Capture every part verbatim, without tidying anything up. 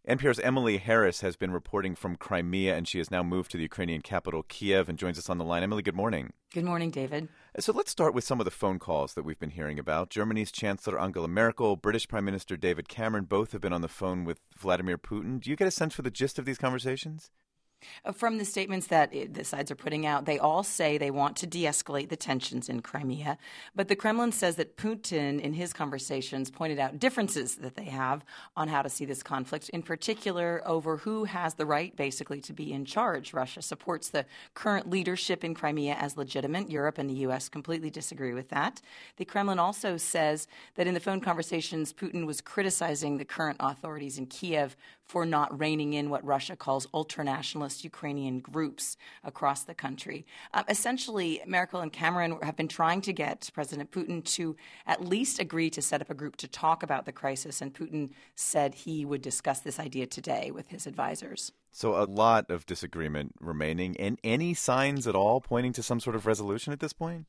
N P R's Emily Harris has been reporting from Crimea, and she has now moved to the Ukrainian capital, Kiev, and joins us on the line. Emily, good morning. Good morning, David. So let's start with some of the phone calls that we've been hearing about. Germany's Chancellor Angela Merkel, British Prime Minister David Cameron, both have been on the phone with Vladimir Putin. Do you get a sense for the gist of these conversations? From the statements that the sides are putting out, they all say they want to de-escalate the tensions in Crimea. But the Kremlin says that Putin, in his conversations, pointed out differences that they have on how to see this conflict, in particular over who has the right, basically, to be in charge. Russia supports the current leadership in Crimea as legitimate. Europe and the U S completely disagree with that. The Kremlin also says that in the phone conversations, Putin was criticizing the current authorities in Kiev for not reining in what Russia calls ultranationalist Ukrainian groups across the country. Uh, essentially, Merkel and Cameron have been trying to get President Putin to at least agree to set up a group to talk about the crisis, and Putin said he would discuss this idea today with his advisors. So a lot of disagreement remaining, and any signs at all pointing to some sort of resolution at this point?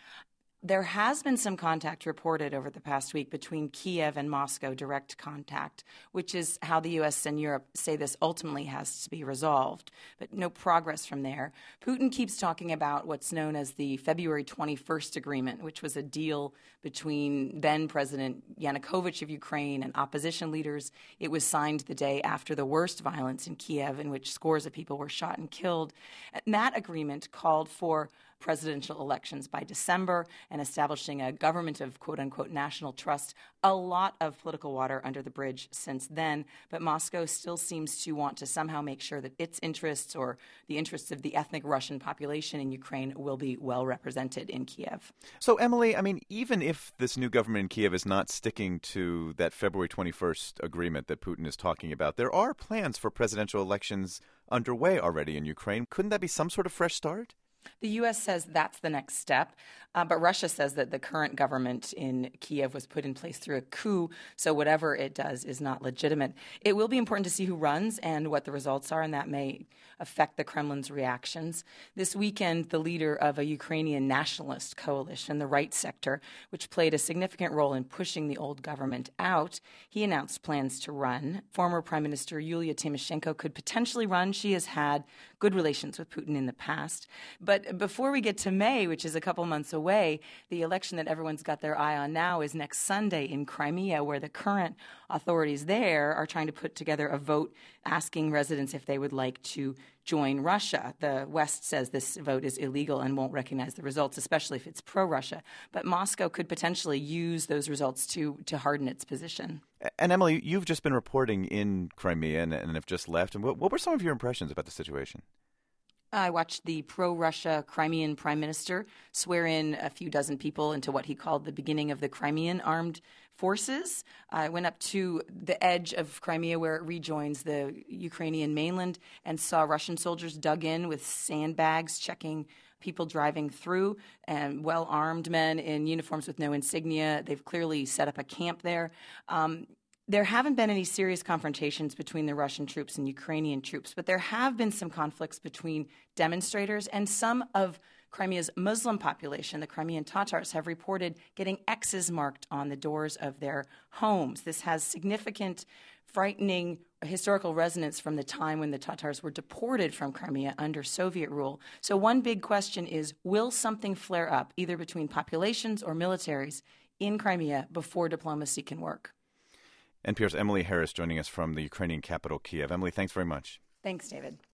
There has been some contact reported over the past week between Kiev and Moscow, direct contact, which is how the U S and Europe say this ultimately has to be resolved, but no progress from there. Putin keeps talking about what's known as the February twenty-first agreement, which was a deal between then-President Yanukovych of Ukraine and opposition leaders. It was signed the day after the worst violence in Kiev, in which scores of people were shot and killed. And that agreement called for presidential elections by December and establishing a government of quote-unquote national trust. A lot of political water under the bridge since then, but Moscow still seems to want to somehow make sure that its interests or the interests of the ethnic Russian population in Ukraine will be well represented in Kiev. So, Emily, I mean, even if this new government in Kiev is not sticking to that February twenty-first agreement that Putin is talking about, there are plans for presidential elections underway already in Ukraine. Couldn't that be some sort of fresh start? The U S says that's the next step, uh, but Russia says that the current government in Kiev was put in place through a coup, so whatever it does is not legitimate. It will be important to see who runs and what the results are, and that may affect the Kremlin's reactions. This weekend, the leader of a Ukrainian nationalist coalition, the right sector, which played a significant role in pushing the old government out, he announced plans to run. Former Prime Minister Yulia Tymoshenko could potentially run. She has had good relations with Putin in the past. But before we get to May, which is a couple months away, the election that everyone's got their eye on now is next Sunday in Crimea, where the current authorities there are trying to put together a vote asking residents if they would like to join Russia. The West says this vote is illegal and won't recognize the results, especially if it's pro-Russia. But Moscow could potentially use those results to, to harden its position. And Emily, you've just been reporting in Crimea and, and have just left. And what, what were some of your impressions about the situation? I watched the pro-Russia Crimean prime minister swear in a few dozen people into what he called the beginning of the Crimean armed forces. I went up to the edge of Crimea where it rejoins the Ukrainian mainland and saw Russian soldiers dug in with sandbags, checking people driving through, and well-armed men in uniforms with no insignia. They've clearly set up a camp there. Um, There haven't been any serious confrontations between the Russian troops and Ukrainian troops, but there have been some conflicts between demonstrators, and some of Crimea's Muslim population, the Crimean Tatars, have reported getting X's marked on the doors of their homes. This has significant, frightening historical resonance from the time when the Tatars were deported from Crimea under Soviet rule. So one big question is, will something flare up, either between populations or militaries, in Crimea before diplomacy can work? N P R's Emily Harris joining us from the Ukrainian capital, Kiev. Emily, thanks very much. Thanks, David.